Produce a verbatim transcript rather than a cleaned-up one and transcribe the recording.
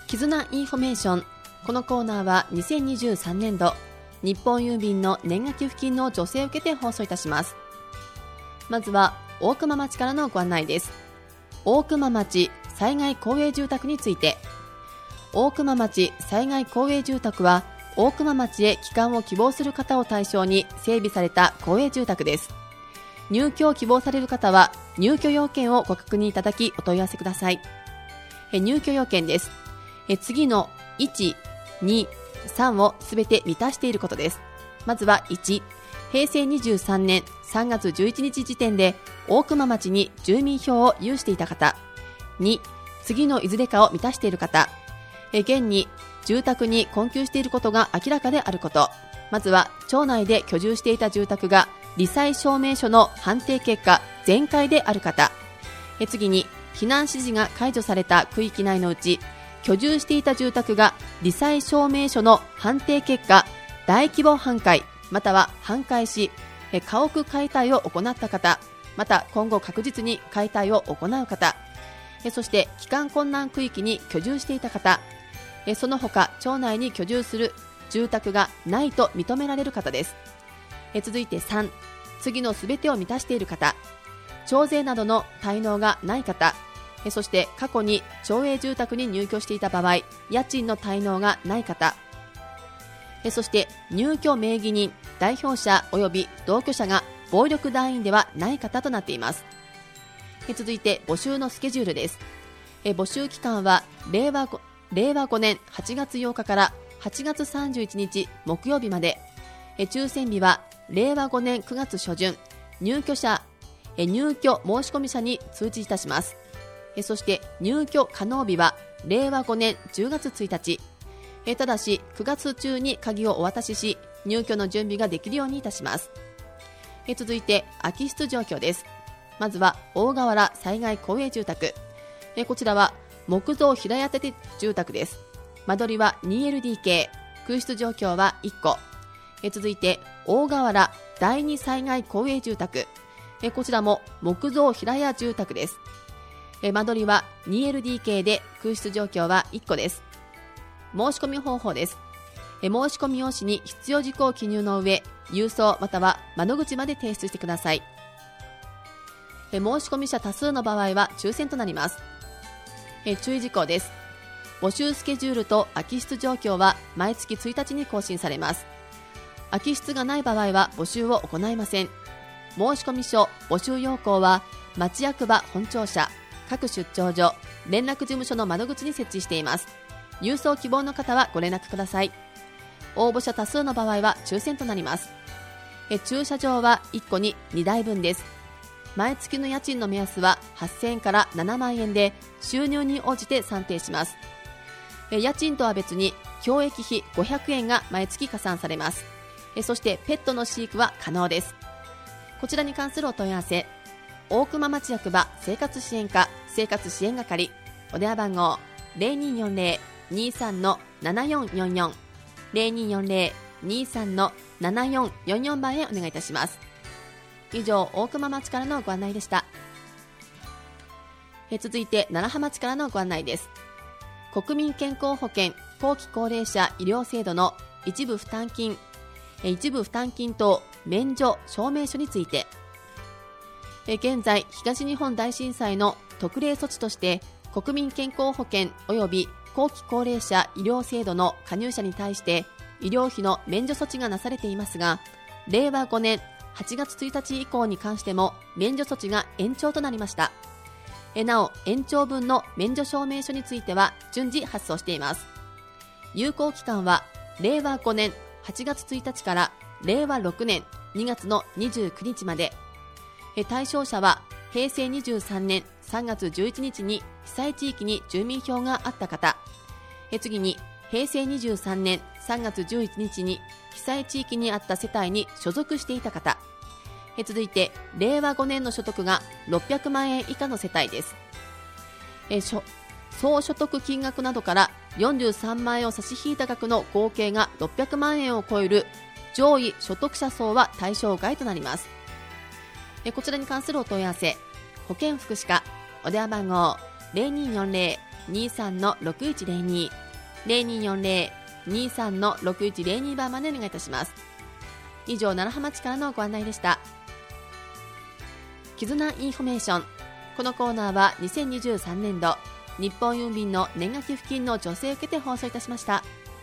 絆インフォメーション。このコーナーはにせんにじゅうさんねんど日本郵便の年賀寄付金の助成を受けて放送いたします。まずは大熊町からのご案内です。大熊町災害公営住宅について。大熊町災害公営住宅は大熊町へ帰還を希望する方を対象に整備された公営住宅です。入居を希望される方は入居要件をご確認いただきお問い合わせください。え入居要件です。え次のいち、に、さんをすべて満たしていることです。まずはいち、へいせいにじゅうさんねんさんがつじゅういちにち時点で大熊町に住民票を有していた方。に、次のいずれかを満たしている方。え現に住宅に困窮していることが明らかであること。まずは町内で居住していた住宅が罹災証明書の判定結果全壊である方。え次に避難指示が解除された区域内のうち居住していた住宅が罹災証明書の判定結果大規模半壊または半壊しえ家屋解体を行った方、また今後確実に解体を行う方、えそして帰還困難区域に居住していた方、えその他町内に居住する住宅がないと認められる方です。え続いてさん、次のすべてを満たしている方。徴税などの滞納がない方、えそして過去に町営住宅に入居していた場合家賃の滞納がない方、えそして入居名義人代表者及び同居者が暴力団員ではない方となっています。え続いて募集のスケジュールです。え募集期間は令和令和ごねんはちがつようかからはちがつさんじゅういちにち木曜日まで。え抽選日は令和ごねんくがつしょじゅん。入居者え入居申し込み者に通知いたします。えそして入居可能日は令和ごねんじゅうがつついたち。えただしくがつ中に鍵をお渡しし入居の準備ができるようにいたします。え続いて空き室状況です。まずは大河原災害公営住宅。えこちらは木造平屋建て住宅です。間取りは にエルディーケー、 空室状況はいっこ。え続いて大河原だいに災害公営住宅。えこちらも木造平屋住宅です。え間取りは にエルディーケー で空室状況はいっこです。申し込み方法です。え申し込み用紙に必要事項を記入の上郵送または窓口まで提出してください。え申し込み者多数の場合は抽選となります。え注意事項です。募集スケジュールと空き室状況は毎月ついたちに更新されます。空き室がない場合は募集を行いません。申込書募集要項は町役場本庁舎各出張所連絡事務所の窓口に設置しています。郵送希望の方はご連絡ください。応募者多数の場合は抽選となります。え駐車場はいっこににだいぶんです。毎月の家賃の目安ははっせんえんからななまんえんで収入に応じて算定します。え家賃とは別に教育費ごひゃくえんが毎月加算されます。えそしてペットの飼育は可能です。こちらに関するお問い合わせ大熊町役場生活支援課生活支援係お電話番号 ゼロにーよんゼロ にーさん ななよんよんよん ゼロにーよんゼロ にーさん ななよんよんよん 番へお願いいたします。以上大熊町からのご案内でした。え続いて楢葉町からのご案内です。国民健康保険後期高齢者医療制度の一部負担金一部負担金等免除証明書について、現在東日本大震災の特例措置として国民健康保険及び後期高齢者医療制度の加入者に対して医療費の免除措置がなされていますが、令和ごねんはちがつついたち以降に関しても免除措置が延長となりました。なお延長分の免除証明書については順次発送しています。有効期間は令和ごねんはちがつついたちから令和ろくねんにがつのにじゅうくにちまで。対象者はへいせいにじゅうさんねんさんがつじゅういちにちに被災地域に住民票があった方、次にへいせいにじゅうさんねんさんがつじゅういちにちに被災地域にあった世帯に所属していた方、続いて令和ごねんの所得がろっぴゃくまんえん以下の世帯です。え総所得金額などからよんじゅうさんまんえんを差し引いた額の合計がろっぴゃくまんえんを超える上位所得者層は対象外となります。こちらに関するお問い合わせ保健福祉課お電話番号 ゼロにーよんゼにさんのろくいちゼロに ゼロにーよんゼロ にさんのろくいちゼロに 番までお願いいたします。以上、楢葉町からのご案内でした。絆インフォメーション。このコーナーはにせんにじゅうさんねんど日本郵便の年賀寄付金の助成を受けて放送いたしました。